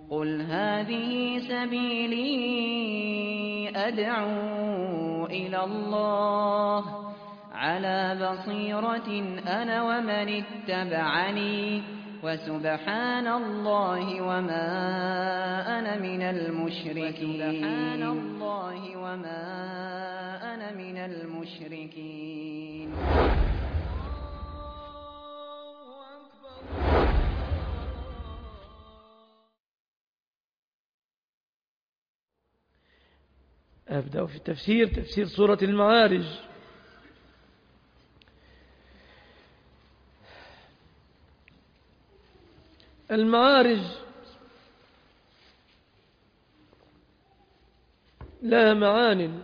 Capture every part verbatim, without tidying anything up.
قُلْ هَٰذِهِ سَبِيلِي أَدْعُو إِلَى اللَّهِ ۚ عَلَىٰ بَصِيرَةٍ أَنَا وَمَنِ اتَّبَعَنِي ۖ وَسُبْحَانَ اللَّهِ وَمَا أَنَا مِنَ الْمُشْرِكِينَ. أبدأ في التفسير تفسير سورة المعارج. المعارج لها معان،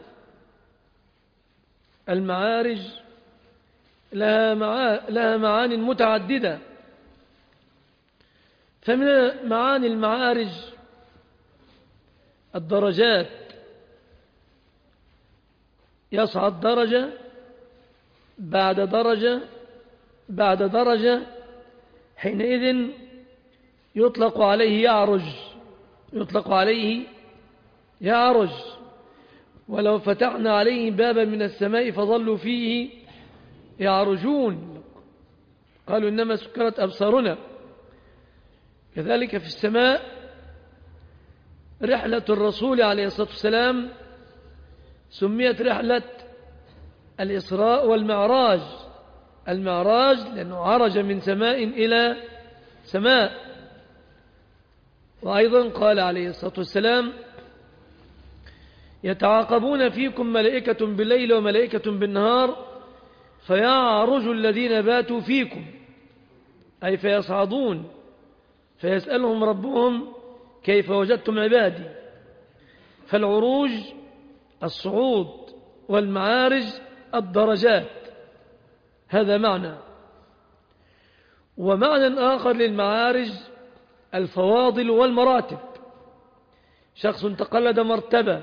المعارج لها, معا... لها معان متعددة. فمن معاني المعارج الدرجات، يصعد درجة بعد درجة بعد درجة، حينئذ يطلق عليه يعرج يطلق عليه يعرج ولو فتحنا عليه بابا من السماء فظلوا فيه يعرجون، قالوا إنما سكرت أبصارنا. كذلك في السماء رحلة الرسول عليه الصلاة والسلام سميت رحلة الإسراء والمعراج. المعراج لأنه عرج من سماء إلى سماء. وأيضا قال عليه الصلاة والسلام: يتعاقبون فيكم ملائكة بالليل وملائكة بالنهار فيعرج الذين باتوا فيكم، أي فيصعدون فيسألهم ربهم كيف وجدتم عبادي. فالعروج الصعود والمعارج الدرجات، هذا معنى. ومعنى آخر للمعارج الفواضل والمراتب. شخص تقلد مرتبة،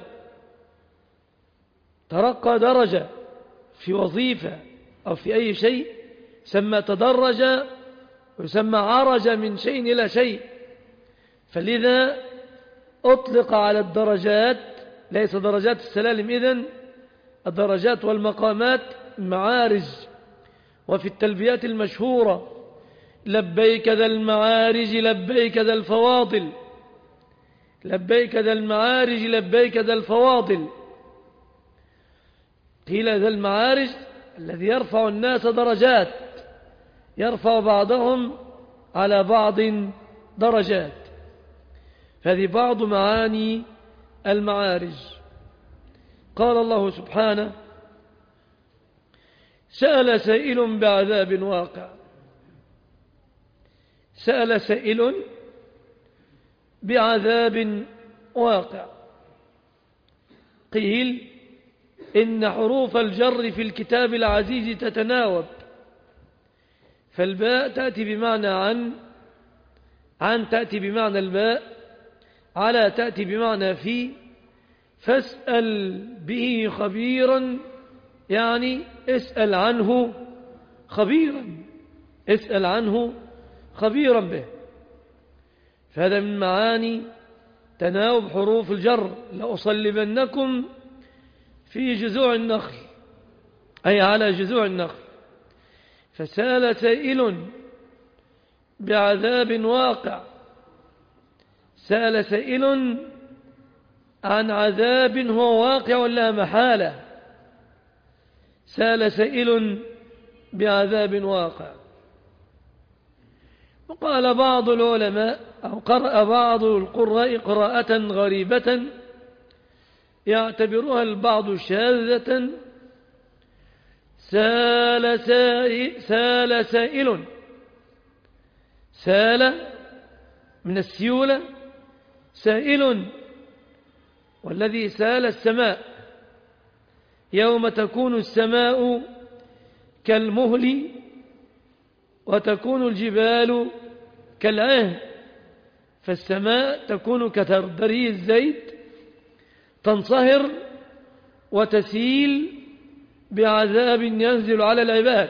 ترقى درجة في وظيفة أو في أي شيء، سمى تدرج ويسمى عرج من شيء إلى شيء. فلذا أطلق على الدرجات، ليس درجات السلالم إذن، الدرجات والمقامات معارج. وفي التلبيات المشهورة: لبيك ذا المعارج لبيك ذا الفواضل، لبيك ذا المعارج لبيك ذا الفواضل. قيل ذا المعارج الذي يرفع الناس درجات، يرفع بعضهم على بعض درجات. هذه بعض معاني المعارج. قال الله سبحانه: سأل سائل بعذاب واقع. سأل سائل بعذاب واقع. قيل إن حروف الجر في الكتاب العزيز تتناوب، فالباء تأتي بمعنى عن، عن تأتي بمعنى الباء، على تأتي بمعنى في. فاسأل به خبيرا، يعني اسأل عنه خبيرا، اسأل عنه خبيرا به. فهذا من معاني تناوب حروف الجر: لأصلبنكم في جذوع النخل، أي على جذوع النخل. فسأل سائل بعذاب واقع. سأل سائل عن عذاب هو واقع لا محالة. سأل سائل بعذاب واقع. وقال بعض العلماء، أو قرأ بعض القراء قراءة غريبة يعتبرها البعض شاذة: سال سائل, سال سائل. سال من السيولة، سائل، والذي سال السماء يوم تكون السماء كالمهل وتكون الجبال كالعهن. فالسماء تكون كتردري الزيت، تنصهر وتسيل بعذاب ينزل على العباد.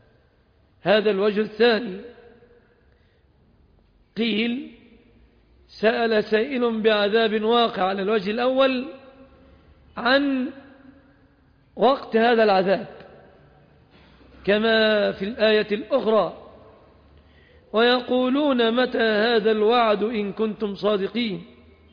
هذا الوجه الثاني. قيل سأل سائل بعذاب واقع على الوجه الأول عن وقت هذا العذاب، كما في الآية الأخرى: ويقولون متى هذا الوعد إن كنتم صادقين،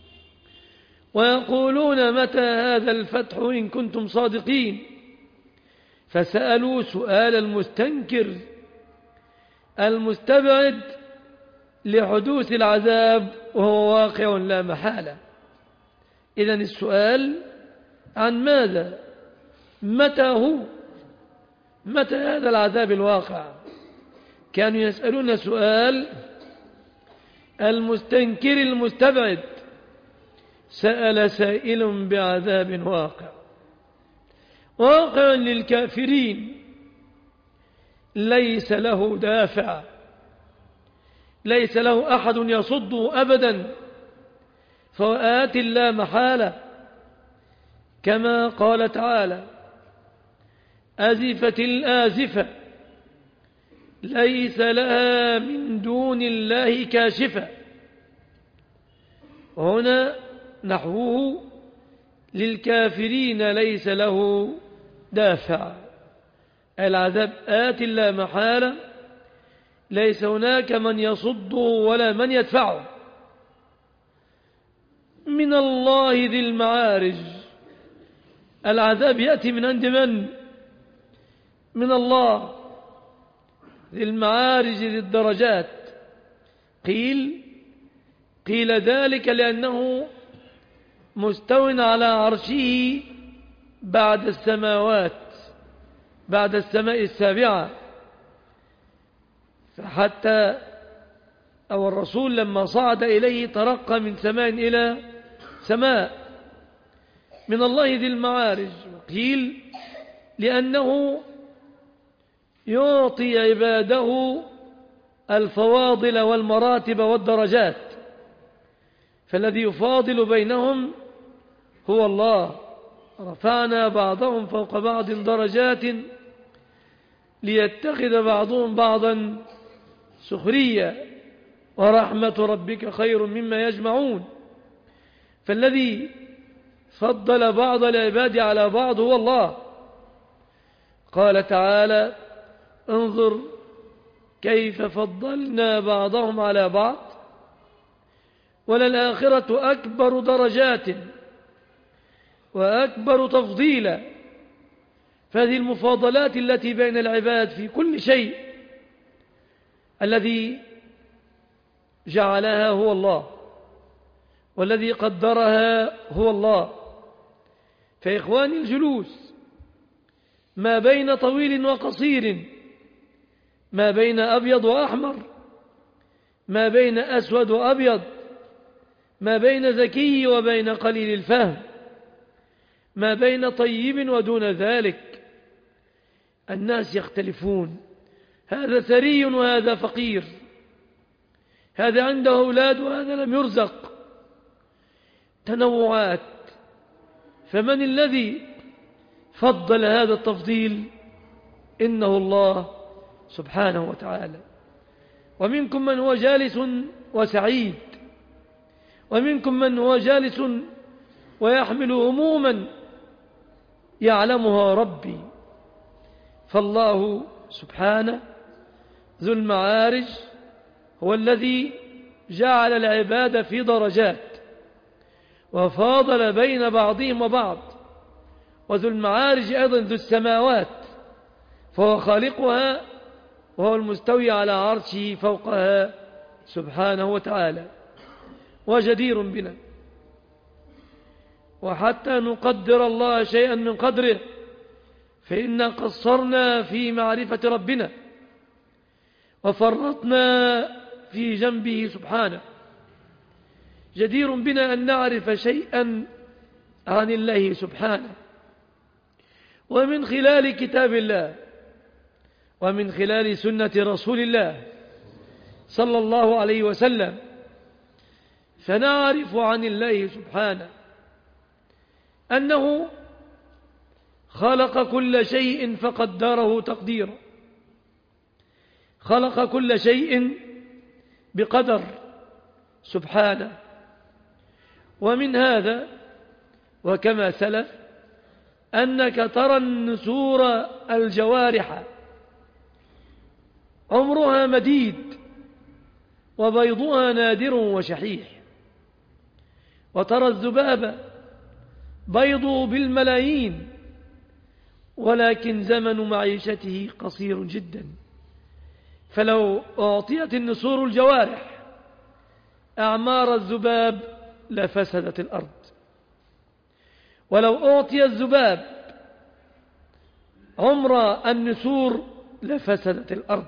ويقولون متى هذا الفتح إن كنتم صادقين. فسألوا سؤال المستنكر المستبعد لحدوث العذاب وهو واقع لا محالة. إذن السؤال عن ماذا؟ متى هو؟ متى هذا العذاب الواقع؟ كانوا يسألون سؤال المستنكر المستبعد. سأل سائل بعذاب واقع، واقع للكافرين ليس له دافع، ليس له أحد يصده أبدا، فآت لا محالة، كما قال تعالى: أزفت الآزفة ليس لها من دون الله كاشفة. هنا نحوه للكافرين ليس له دافع، العذاب آت لا محالة، ليس هناك من يصده ولا من يدفعه. من الله ذي المعارج، العذاب يأتي من عند من؟ من الله ذي المعارج ذي الدرجات. قيل قيل ذلك لأنه مستو على عرشه بعد السماوات، بعد السماء السابعة. فحتى أو الرسول لما صعد إليه ترقى من سماء إلى سماء. من الله ذي المعارج. قيل لأنه يعطي عباده الفواضل والمراتب والدرجات، فالذي يفاضل بينهم هو الله. رفعنا بعضهم فوق بعض درجات ليتخذ بعضهم بعضا سخريا، ورحمة ربك خير مما يجمعون. فالذي فضل بعض العباد على بعض هو الله. قال تعالى: انظر كيف فضلنا بعضهم على بعض وللآخرة أكبر درجات وأكبر تفضيلا. فهذه المفاضلات التي بين العباد في كل شيء الذي جعلها هو الله، والذي قدرها هو الله. فإخواني الجلوس ما بين طويل وقصير، ما بين أبيض وأحمر، ما بين أسود وأبيض، ما بين ذكي وبين قليل الفهم، ما بين طيب ودون ذلك. الناس يختلفون، هذا ثري وهذا فقير، هذا عنده أولاد وهذا لم يرزق، تنوعات. فمن الذي فضل هذا التفضيل؟ إنه الله سبحانه وتعالى. ومنكم من هو جالس وسعيد، ومنكم من هو جالس ويحمل هموما يعلمها ربي. فالله سبحانه ذو المعارج هو الذي جعل العباد في درجات وفاضل بين بعضهم وبعض. وذو المعارج أيضا ذو السماوات، فهو خالقها وهو المستوي على عرشه فوقها سبحانه وتعالى. وجدير بنا وحتى نقدر الله شيئا من قدره، فإنا قصرنا في معرفة ربنا وفرطنا في جنبه سبحانه. جدير بنا أن نعرف شيئا عن الله سبحانه، ومن خلال كتاب الله ومن خلال سنة رسول الله صلى الله عليه وسلم، فنعرف عن الله سبحانه أنه خلق كل شيء فقدره تقديرا، خلق كل شيء بقدر سبحانه. ومن هذا وكما سلف أنك ترى النسور الجوارح عمرها مديد وبيضها نادر وشحيح، وترى الذباب بيضه بالملايين ولكن زمن معيشته قصير جدا. فلو أعطيت النسور الجوارح أعمار الذباب لفسدت الأرض، ولو أعطي الذباب عمر النسور لفسدت الأرض.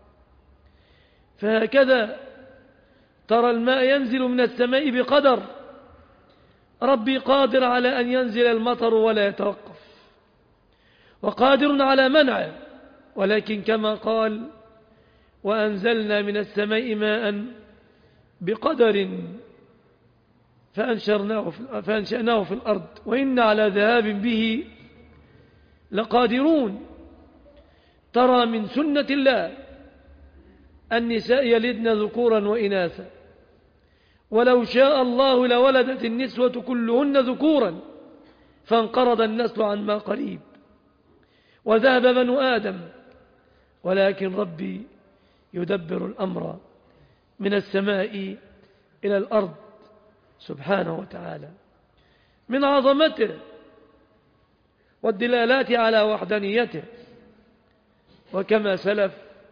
فهكذا ترى الماء ينزل من السماء بقدر، ربي قادر على أن ينزل المطر ولا يتوقف، وقادر على منعه، ولكن كما قال وأنزلنا من السماء ماء بقدر فأنشرناه في فأنشأناه في الأرض وإن على ذهاب به لقادرون. ترى من سنة الله النساء يلدن ذكورا وإناثا، ولو شاء الله لولدت النسوة كلهن ذكورا فانقرض النسل عن ما قريب وذهب بنو آدم، ولكن ربي يدبر الأمر من السماء إلى الأرض سبحانه وتعالى. من عظمته والدلالات على وحدانيته وكما سلف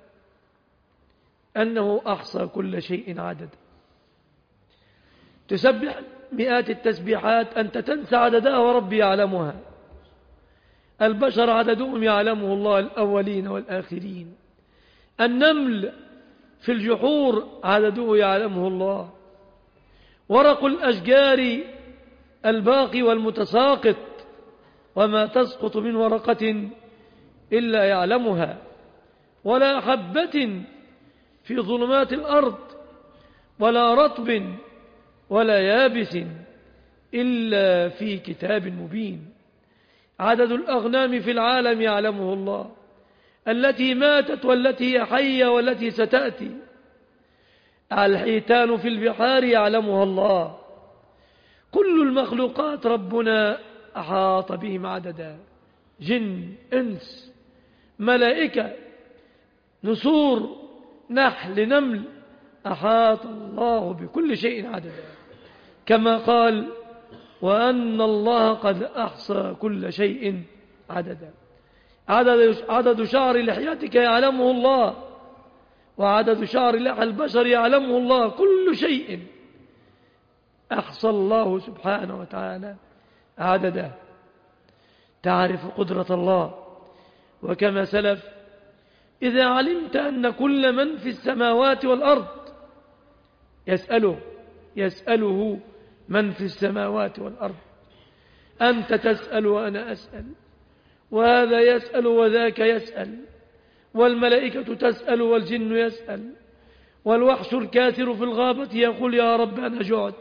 أنه أحصى كل شيء عددا. تسبح مئات التسبيحات أنت تنسى عددها وربي يعلمها. البشر عددهم يعلمه الله، الأولين والآخرين. النمل في الجحور عدده يعلمه الله. ورق الأشجار الباقي والمتساقط وما تسقط من ورقة إلا يعلمها، ولا حبة في ظلمات الأرض ولا رطب ولا يابس إلا في كتاب مبين. عدد الأغنام في العالم يعلمه الله، التي ماتت والتي هي حية والتي ستأتي. الحيتان في البحار يعلمها الله. كل المخلوقات ربنا أحاط بهم عددا، جن، إنس، ملائكة، نسور، نحل، نمل، أحاط الله بكل شيء عددا، كما قال وأن الله قد أحصى كل شيء عددا. عدد, عدد شعر لحيتك يعلمه الله، وعدد شعر لحى البشر يعلمه الله. كل شيء أحصى الله سبحانه وتعالى عدده. تعرف قدرة الله وكما سلف إذا علمت أن كل من في السماوات والأرض يسأله يسأله من في السماوات والأرض. أنت تسأل وأنا أسأل، وهذا يسأل وذاك يسأل، والملائكة تسأل والجن يسأل، والوحش الكاثر في الغابة يقول يا رب أنا جعت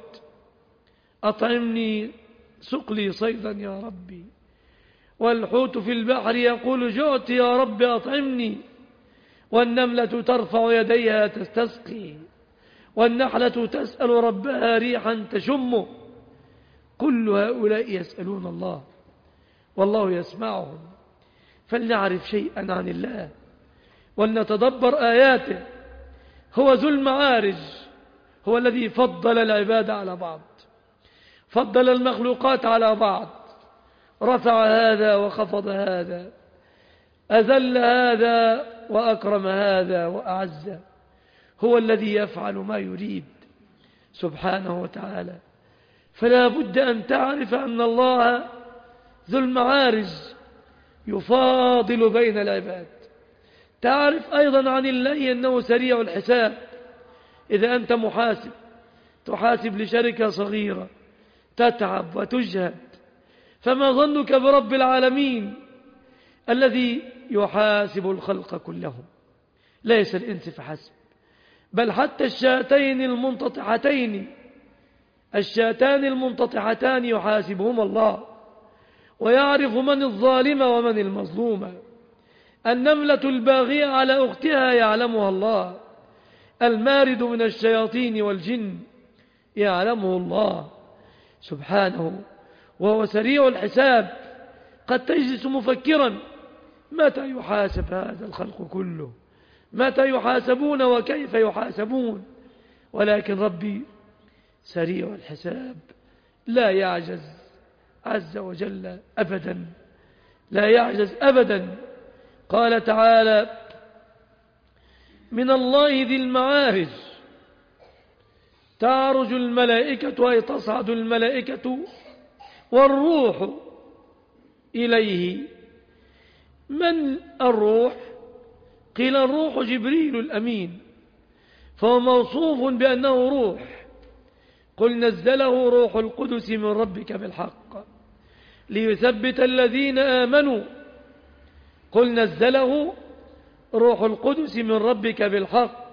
أطعمني سق لي صيدا يا ربي، والحوت في البحر يقول جعت يا رب أطعمني، والنملة ترفع يديها تستسقي، والنحلة تسأل ربها ريحا تشمه. كل هؤلاء يسألون الله والله يسمعهم. فلنعرف شيئا عن الله ولنتدبر آياته. هو ذو المعارج، هو الذي فضل العباد على بعض، فضل المخلوقات على بعض، رفع هذا وخفض هذا، أذل هذا وأكرم هذا وأعز. هو الذي يفعل ما يريد سبحانه وتعالى. فلا بد أن تعرف أن الله ذو المعارج يفاضل بين العباد. تعرف أيضا عن الله أنه سريع الحساب. إذا أنت محاسب تحاسب لشركة صغيرة تتعب وتجهد، فما ظنك برب العالمين الذي يحاسب الخلق كلهم؟ ليس الإنس فحسب، بل حتى الشاتين المنتطحتين الشاتان المنتطحتان يحاسبهما الله، ويعرف من الظالم ومن المظلوم. النملة الباغية على أختها يعلمها الله، المارد من الشياطين والجن يعلمه الله. سبحانه وهو سريع الحساب قد تجلس مفكرا متى يحاسب هذا الخلق كله، متى يحاسبون وكيف يحاسبون، ولكن ربي سريع الحساب لا يعجز عز وجل أبدا، لا يعجز أبدا. قال تعالى: من الله ذي المعارج تعرج الملائكة، أي تصعد الملائكة والروح إليه. من الروح؟ قيل الروح جبريل الأمين، فهو موصوف بأنه روح. قل نزله روح القدس من ربك بالحق ليثبت الذين آمنوا. قل نزله روح القدس من ربك بالحق.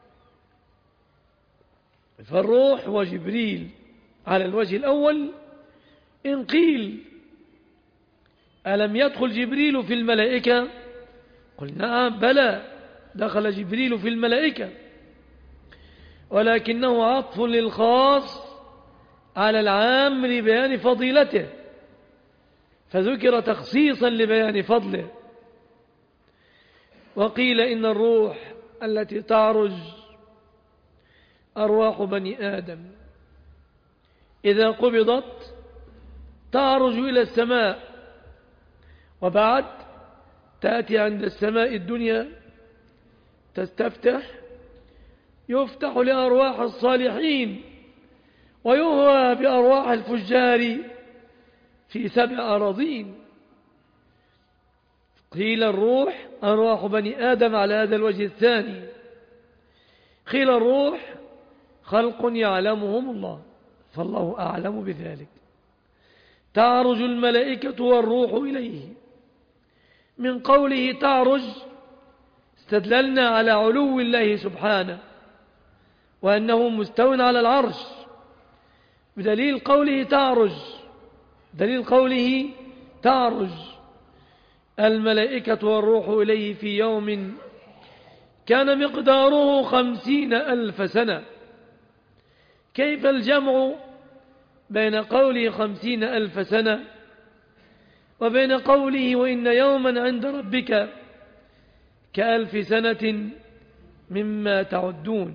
فالروح هو جبريل على الوجه الأول. إن قيل ألم يدخل جبريل في الملائكة؟ قل نعم بلى، دخل جبريل في الملائكة، ولكنه عطف للخاص على العام لبيان فضيلته، فذكر تخصيصا لبيان فضله. وقيل إن الروح التي تعرج أرواح بني آدم إذا قبضت تعرج إلى السماء، وبعد تأتي عند السماء الدنيا تستفتح، يفتح لأرواح الصالحين ويهوى بأرواح الفجار في سبع أراضين. قيل الروح أرواح بني آدم على هذا الوجه الثاني. قيل الروح خلق يعلمهم الله، فالله أعلم بذلك. تعرج الملائكة والروح إليه. من قوله تعرج استدللنا على علو الله سبحانه وأنه مستو على العرش بدليل قوله تعرج، دليل قوله تعرج الملائكة والروح إليه في يوم كان مقداره خمسين ألف سنة. كيف الجمع بين قوله خمسين ألف سنة وبين قوله وإن يوما عند ربك كألف سنة مما تعدون؟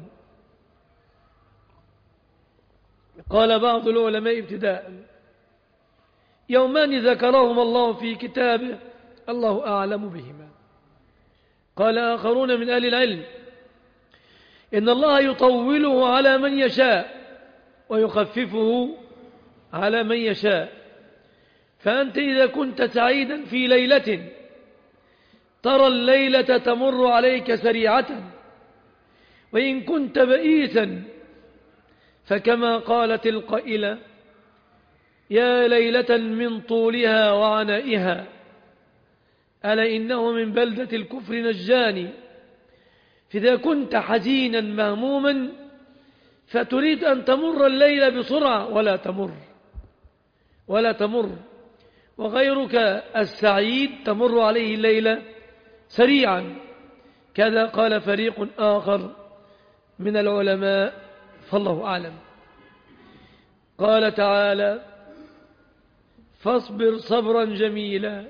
قال بعض العلماء ابتداء: يومان ذكرهما الله في كتابه الله أعلم بهما. قال آخرون من أهل العلم: إن الله يطوله على من يشاء ويخففه على من يشاء. فأنت إذا كنت سعيدا في ليلة ترى الليلة تمر عليك سريعة، وإن كنت بئيسا فكما قالت القائلة: يا ليلة من طولها وعنائها ألا إنه من بلدة الكفر نجاني. فإذا كنت حزينا مهموما فتريد أن تمر الليلة بسرعة ولا تمر ولا تمر وغيرك السعيد تمر عليه الليلة سريعا. كذا قال فريق آخر من العلماء، فالله أعلم. قال تعالى: فاصبر صبرا جميلا.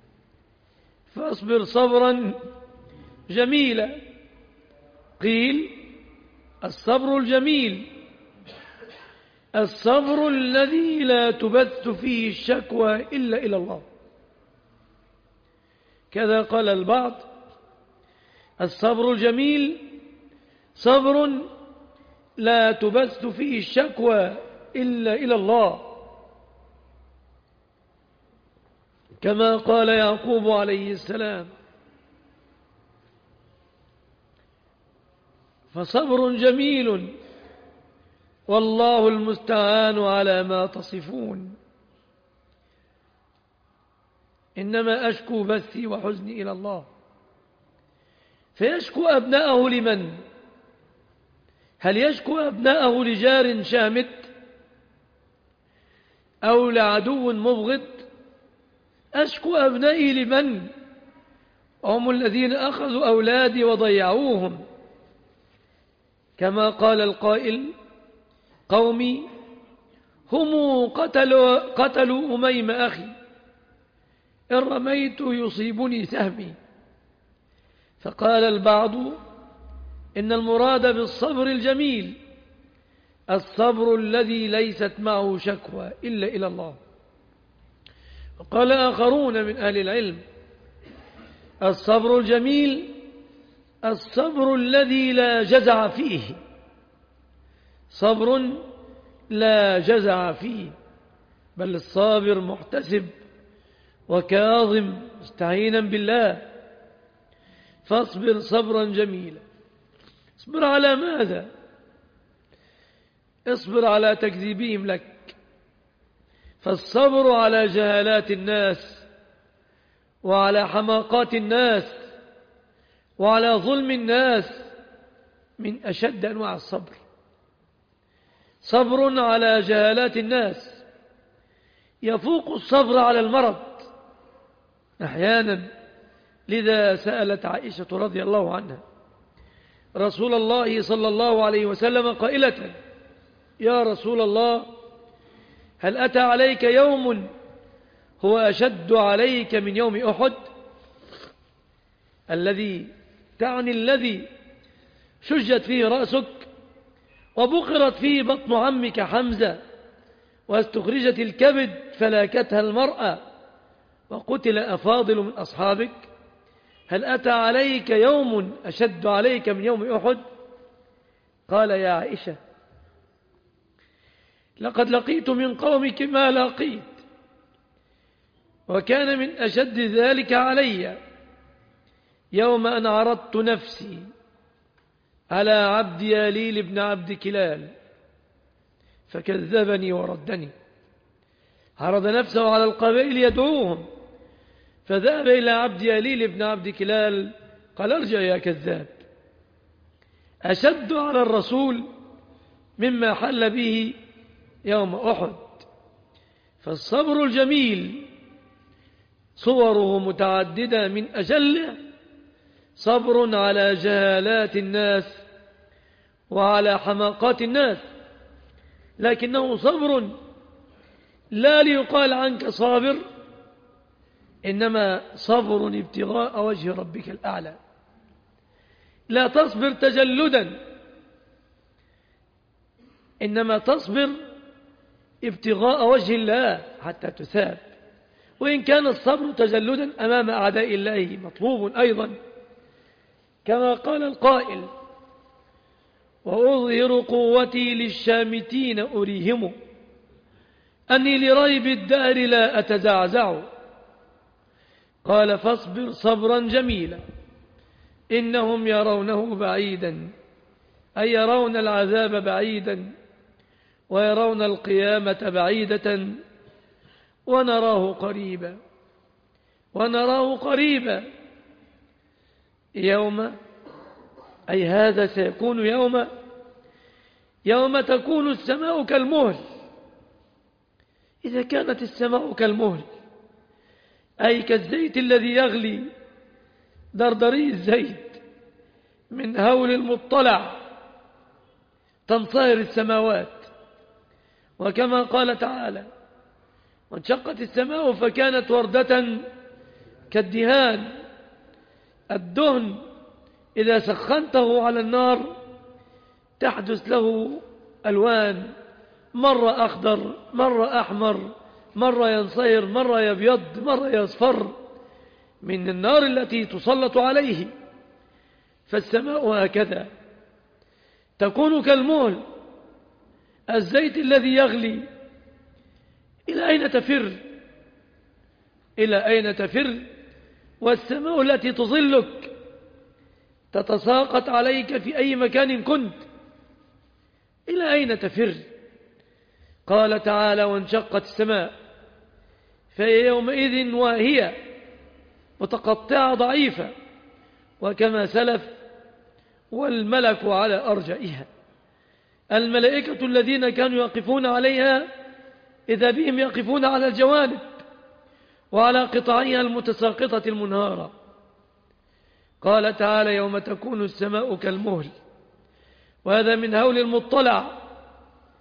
فاصبر صبرا جميلا. قيل الصبر الجميل الصبر الذي لا تبث فيه الشكوى إلا إلى الله. كذا قال البعض: الصبر الجميل صبر لا تبث فيه الشكوى إلا إلى الله، كما قال يعقوب عليه السلام: فصبر جميل والله المستعان على ما تصفون. إنما أشكو بثي وحزني إلى الله. فيشكو أبناءه لمن؟ هل يشكو أبناءه لجار شامت أو لعدو مبغض؟ أشكو أبنائي لمن؟ هم الذين أخذوا أولادي وضيعوهم، كما قال القائل: قومي هم قتلوا, قتلوا أميم أخي، إن رميت يصيبني سهمي. فقال البعض إن المراد بالصبر الجميل الصبر الذي ليست معه شكوى إلا إلى الله. وقال آخرون من أهل العلم الصبر الجميل الصبر الذي لا جزع فيه، صبر لا جزع فيه، بل الصابر محتسب وكاظم مستعينا بالله. فاصبر صبرا جميلا. اصبر على ماذا؟ اصبر على تكذيبهم لك، فالصبر على جهالات الناس وعلى حماقات الناس وعلى ظلم الناس من أشد أنواع الصبر. صبر على جهالات الناس يفوق الصبر على المرض أحيانا. لذا سألت عائشة رضي الله عنها رسول الله صلى الله عليه وسلم قائلة: يا رسول الله، هل أتى عليك يوم هو أشد عليك من يوم أحد؟ الذي تعني الذي شجت فيه رأسك وبقرت فيه بطن عمك حمزة واستخرجت الكبد فلاكتها المرأة وقتل أفاضل من أصحابك. هل أتى عليك يوم أشد عليك من يوم أحد؟ قال: يا عائشة، لقد لقيت من قومك ما لقيت، وكان من أشد ذلك علي يوم أن عرضت نفسي على عبد ياليل بن عبد كلال فكذبني وردني. عرض نفسه على القبائل يدعوهم، فذهب إلى عبد ياليل بن عبد كلال قال: ارجع يا كذاب. أشد على الرسول مما حل به يوم أحد. فالصبر الجميل صوره متعددة، من أجله صبر على جهالات الناس وعلى حماقات الناس، لكنه صبر لا ليقال عنك صابر، إنما صبر ابتغاء وجه ربك الأعلى. لا تصبر تجلدا، إنما تصبر ابتغاء وجه الله حتى تثاب. وإن كان الصبر تجلدا أمام أعداء الله مطلوب أيضا، كما قال القائل: وأظهر قوتي للشامتين أريهم أني لريب الدهر لا أتزعزع. قال: فاصبر صبرا جميلا إنهم يرونه بعيدا، أي يرون العذاب بعيدا ويرون القيامة بعيدة ونراه قريبا ونراه قريبا. يوم، أي هذا سيكون يوم يوم تكون السماء كالمهل. إذا كانت السماء كالمهل أي كالزيت الذي يغلي، دردري الزيت من هول المطلع تنصهر السماوات. وكما قال تعالى: وانشقت السماء فكانت وردة كالدهان. الدهن إذا سخنته على النار تحدث له ألوان، مرة أخضر، مرة أحمر، مرة ينصهر، مرة يبيض، مرة يصفر من النار التي تسلط عليه. فالسماء هكذا تكون كالمهل، الزيت الذي يغلي. إلى أين تفر؟ إلى أين تفر؟ والسماء التي تظلك تتساقط عليك في أي مكان كنت، إلى أين تفر؟ قال تعالى: وانشقت السماء فهي يومئذ واهية متقطعة ضعيفة، وكما سلف: والملك على أرجائها. الملائكة الذين كانوا يقفون عليها إذا بهم يقفون على الجوانب وعلى قطعها المتساقطة المنهارة. قال تعالى: يوم تكون السماء كالمهل، وهذا من هول المطلع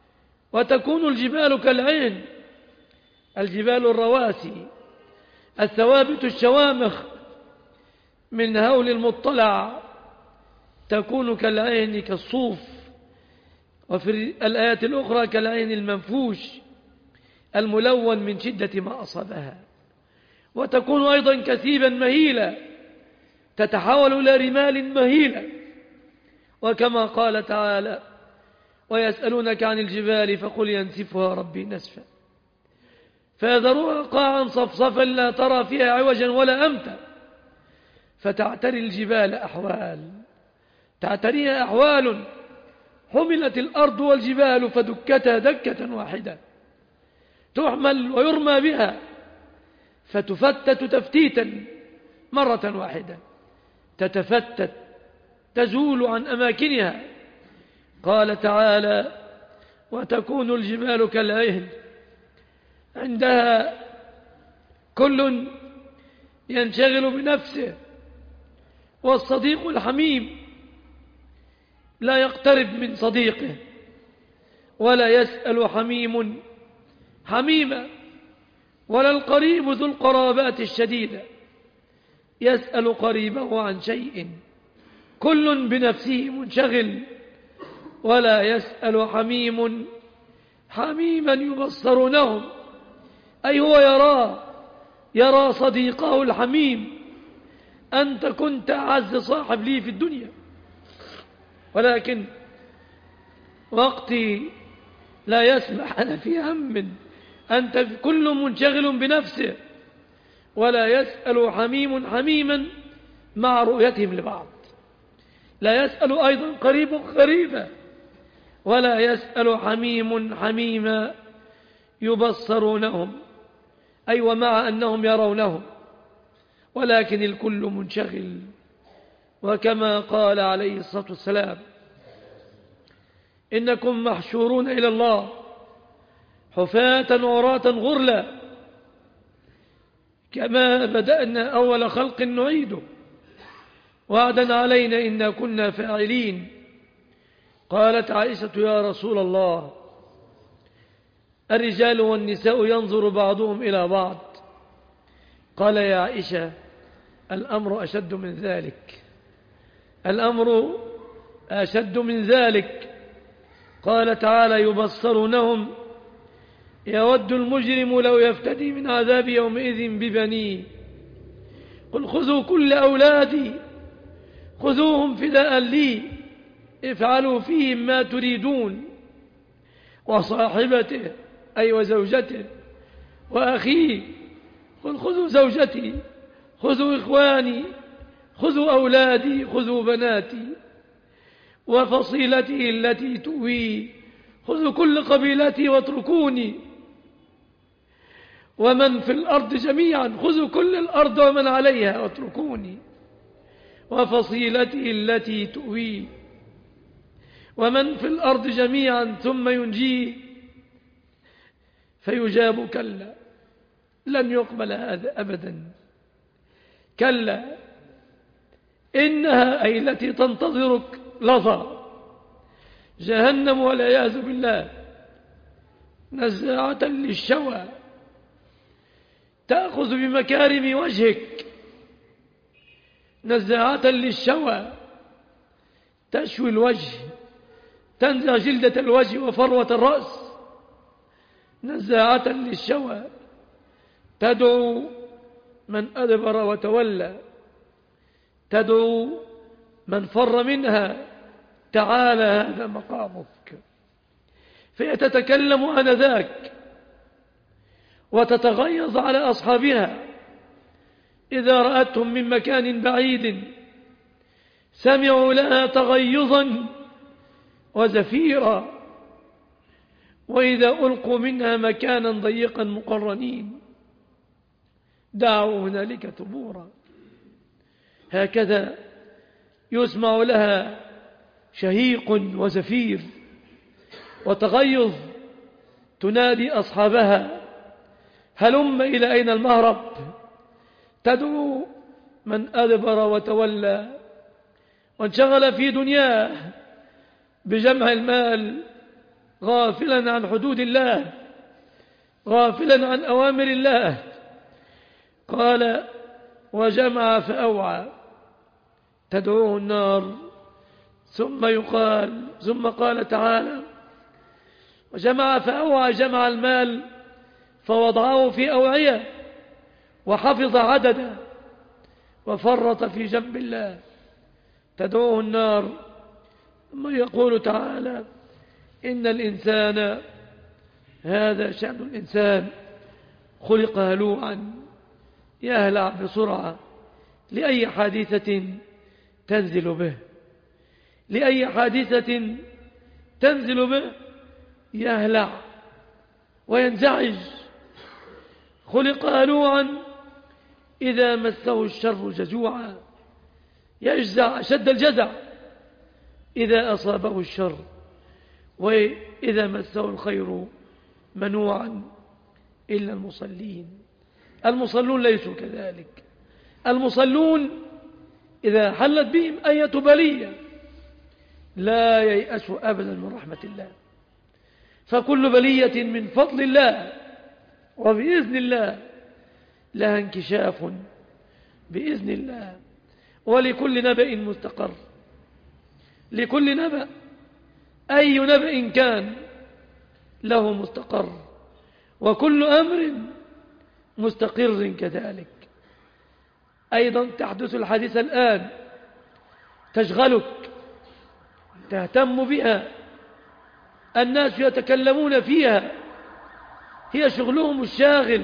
وتكون الجبال كالعين، الجبال الرواسي الثوابت الشوامخ من هول المطلع تكون كالعين كالصوف، وفي الآيات الأخرى كالعين المنفوش الملون من شدة ما أصابها، وتكون أيضا كثيبا مهيلا تتحول إلى رمال مهيلة، وكما قال تعالى ويسألونك عن الجبال فقل ينسفها ربي نسفا فيذروها قاعا صفصفا لا ترى فيها عوجا ولا أمتا فتعتري الجبال أحوال، تعتريها أحوال حملت الأرض والجبال فدكتا دكة واحدة، تحمل ويرمى بها فتفتت تفتيتا مرة واحدة، تتفتت تزول عن أماكنها. قال تعالى وتكون الجبال كالعهن، عندها كل ينشغل بنفسه، والصديق الحميم لا يقترب من صديقه، ولا يسأل حميم حميما، ولا القريب ذو القرابات الشديدة يسأل قريبه عن شيء، كل بنفسه منشغل، ولا يسأل حميم حميما يبصرونهم، أي هو يرى يرى صديقه الحميم، أنت كنت أعز صاحب لي في الدنيا، ولكن وقتي لا يسمح أنا في هم، أنت كل منشغل بنفسه، ولا يسأل حميم حميما مع رؤيتهم لبعض، لا يسأل أيضا قريب قريبا، ولا يسأل حميم حميما يبصرونهم، أي ومع أنهم يرونهم، ولكن الكل منشغل. وكما قال عليه الصلاة والسلام إنكم محشورون إلى الله حفاة عراة غرلا، كما بدأنا أول خلق نعيده وعدا علينا إنا كنا فاعلين. قالت عائشة يا رسول الله الرجال والنساء ينظر بعضهم إلى بعض، قال يا عائشة الأمر أشد من ذلك، الأمر أشد من ذلك. قال تعالى يبصرونهم يود المجرم لو يفتدي من عذاب يومئذ ببنيه، قل خذوا كل أولادي خذوهم فداء لي افعلوا فيهم ما تريدون، وصاحبته أي وزوجته وأخيه، قل خذوا زوجتي خذوا إخواني خذوا أولادي خذوا بناتي وفصيلتي التي تؤوي، خذوا كل قبيلتي واتركوني، ومن في الأرض جميعا خذوا كل الأرض ومن عليها واتركوني، وفصيلتي التي تؤوي، ومن في الأرض جميعا ثم ينجيه، فيجاب كلا لن يقبل هذا أبدا، كلا إنها أي التي تنتظرك لظى جهنم والعياذ بالله، نزاعة للشوى تأخذ بمكارم وجهك، نزاعة للشوى تشوي الوجه، تنزع جلدة الوجه وفروة الرأس، نزاعة للشوى تدعو من أدبر وتولى، تدعو من فر منها تعالى هذا مقامك، فيتتكلم آنذاك وتتغيظ على أصحابها إذا رأتهم من مكان بعيد، سمعوا لها تغيظا وزفيرا، وإذا ألقوا منها مكانا ضيقا مقرنين دعوا هنالك ثبورا. هكذا يسمع لها شهيق وزفير وتغيظ، تنادي أصحابها هلم إلى أين المهرب، تدعو من أدبر وتولى وانشغل في دنياه بجمع المال غافلا عن حدود الله، غافلا عن أوامر الله. قال وجمع فأوعى، تدعوه النار. ثم يقال ثم قال تعالى وجمع فأوعى، جمع المال فوضعه في أوعية وحفظ عدده وفرط في جنب الله، تدعوه النار. ثم يقول تعالى إن الإنسان، هذا شأن الإنسان، خلق هلوعا يهلع بسرعة لأي حادثة تنزل به، لأي حادثة تنزل به يهلع وينزعج. خلق هلوعا إذا مسه الشر جزوعا، يجزع أشد الجزع إذا أصابه الشر، وإذا مسه الخير منوعا إلا المصلين. المصلون ليسوا كذلك. المصلون إذا حلت بهم أية بلية لا ييأسوا أبدا من رحمة الله، فكل بلية من فضل الله وبإذن الله لها انكشاف بإذن الله. ولكل نبأ مستقر، لكل نبأ أي نبأ كان له مستقر، وكل أمر مستقر كذلك. أيضا تحدث الحادثة الآن تشغلك، تهتم بها، الناس يتكلمون فيها، هي شغلهم الشاغل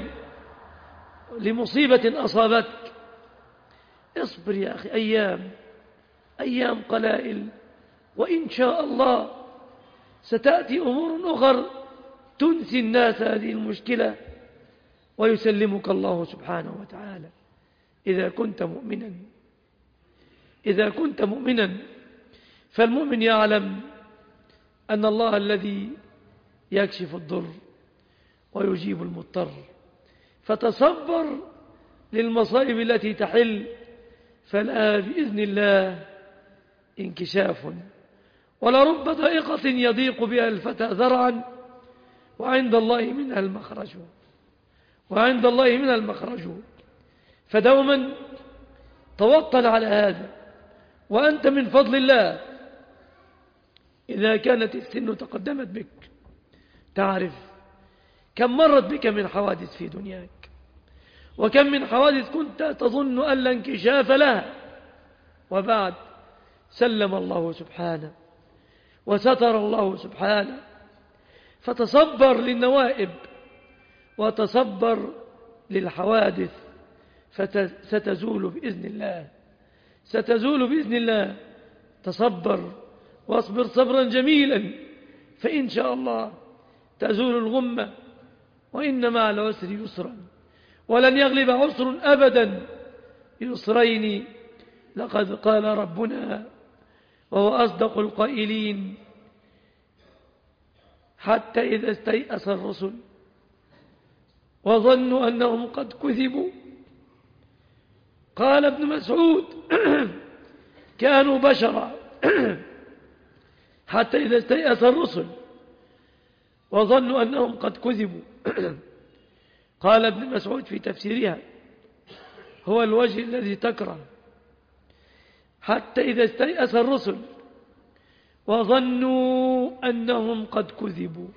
لمصيبة أصابتك. اصبر يا أخي، أيام أيام قلائل، وإن شاء الله ستأتي أمور أخرى تنسي الناس هذه المشكلة ويسلمك الله سبحانه وتعالى إذا كنت مؤمنا. إذا كنت مؤمنا، فالمؤمن يعلم أن الله الذي يكشف الضر ويجيب المضطر، فتصبر للمصائب التي تحل، فلها بإذن الله انكشاف. ولرب ضائقة يضيق بها الفتى ذرعا وعند الله منها المخرج، وعند الله منها المخرج. فدوما توطن على هذا، وأنت من فضل الله إذا كانت السن تقدمت بك تعرف كم مرت بك من حوادث في دنياك، وكم من حوادث كنت تظن أن لا انكشاف لها، وبعد سلم الله سبحانه وستر الله سبحانه. فتصبر للنوائب وتصبر للحوادث، فستزول بإذن الله، ستزول بإذن الله. تصبر واصبر صبرا جميلا، فإن شاء الله تزول الغمة، وإن مع العسر يسرا، ولن يغلب عسر أبدا يسرين. لقد قال ربنا وهو أصدق القائلين حتى إذا استيأس الرسل وظنوا أنهم قد كذبوا. قال ابن مسعود كانوا بشرا حتى إذا استيأس الرسل وظنوا أنهم قد كذبوا. قال ابن مسعود في تفسيرها هو الوجه الذي تكره، حتى إذا استيأس الرسل وظنوا أنهم قد كذبوا،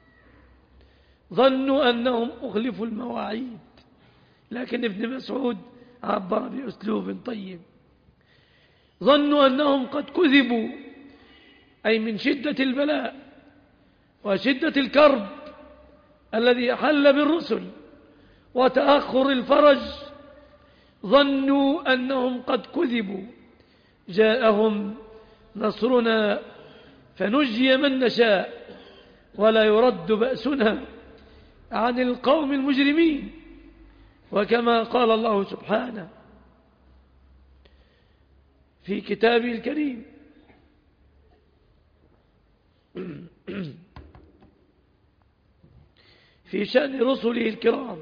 ظنوا أنهم أخلفوا المواعيد. لكن ابن مسعود عبر بأسلوب طيب، ظنوا أنهم قد كذبوا، أي من شدة البلاء وشدة الكرب الذي حل بالرسل وتأخر الفرج، ظنوا أنهم قد كذبوا. جاءهم نصرنا فنجي من نشاء ولا يرد بأسنا عن القوم المجرمين. وكما قال الله سبحانه في كتابه الكريم في شأن رسله الكرام،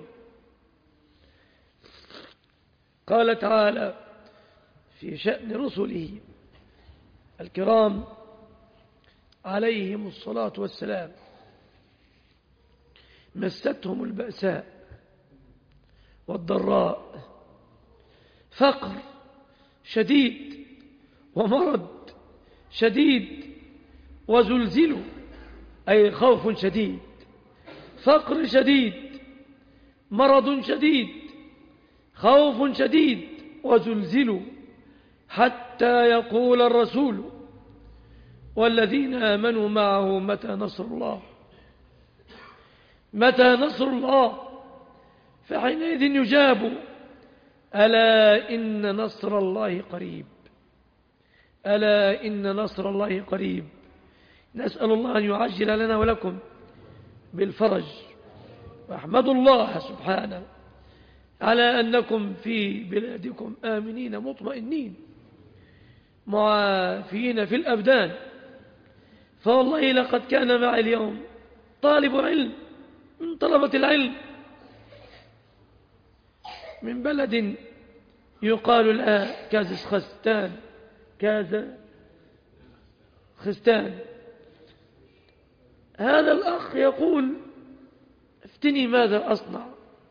قال تعالى في شأن رسله الكرام عليهم الصلاة والسلام مستهم البأساء والضراء، فقر شديد ومرض شديد وزلزلوا، أي خوف شديد، فقر شديد، مرض شديد، خوف شديد، وزلزلوا حتى يقول الرسول والذين آمنوا معه متى نصر الله، متى نصر الله، فحينئذ يجاب ألا إن نصر الله قريب، ألا إن نصر الله قريب. نسأل الله أن يعجل لنا ولكم بالفرج، واحمدوا الله سبحانه على أنكم في بلادكم آمنين مطمئنين معافين في الأبدان. فوالله لقد كان معي اليوم طالب علم من طلبة العلم من بلد يقال لها كازخستان، كازخستان. هذا الأخ يقول افتني ماذا أصنع،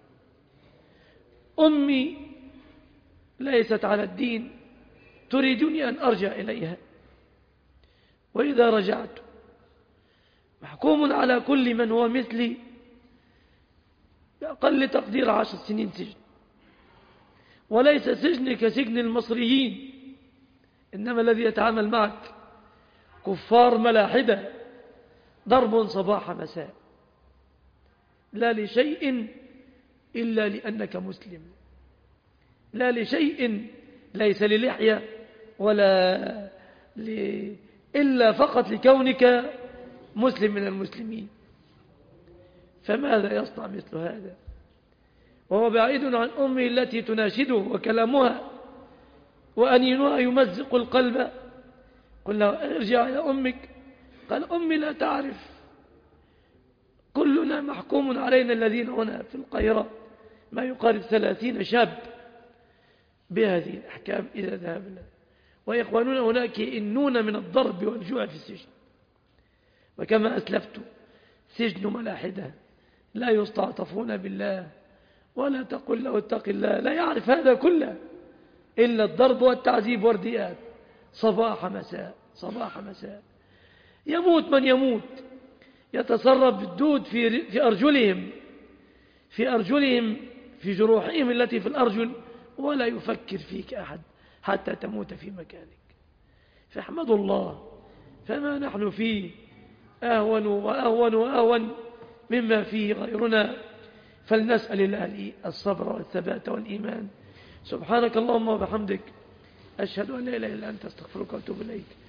أمي ليست على الدين، تريدني أن أرجع إليها، وإذا رجعت محكوم على كل من هو مثلي بأقل تقدير عشر سنين سجن، وليس سجن كسجن المصريين، إنما الذي يتعامل معك كفار ملاحدة، ضرب صباح مساء، لا لشيء إلا لأنك مسلم، لا لشيء ليس للحية ولا ل... إلا فقط لكونك مسلم من المسلمين. فماذا يصنع مثل هذا وهو بعيد عن أمه التي تناشده وكلامها وأنينها يمزق القلب؟ قل له ارجع إلى أمك. قال أمي لا تعرف، كلنا محكوم علينا الذين هنا في القاهرة ما يقارب ثلاثين شاب بهذه الأحكام إذا ذهبنا، وإخواننا هناك يئنون من الضرب والجوع في السجن. وكما أسلفت سجن ملاحدة لا يستعطفون بالله، ولا تقل له اتق الله، لا يعرف هذا كله إلا الضرب والتعذيب وارديات صباح مساء صباح مساء. يموت من يموت، يتصرف الدود في في أرجلهم في أرجلهم في جروحهم التي في الأرجل، ولا يفكر فيك أحد حتى تموت في مكانك. فاحمدوا الله، فما نحن فيه أهون وأهون وأهون مما فيه غيرنا، فلنسأل الله الصبر والثبات والإيمان. سبحانك اللهم وبحمدك، أشهد أن لا إله إلا أنت، أستغفرك وأتوب إليك.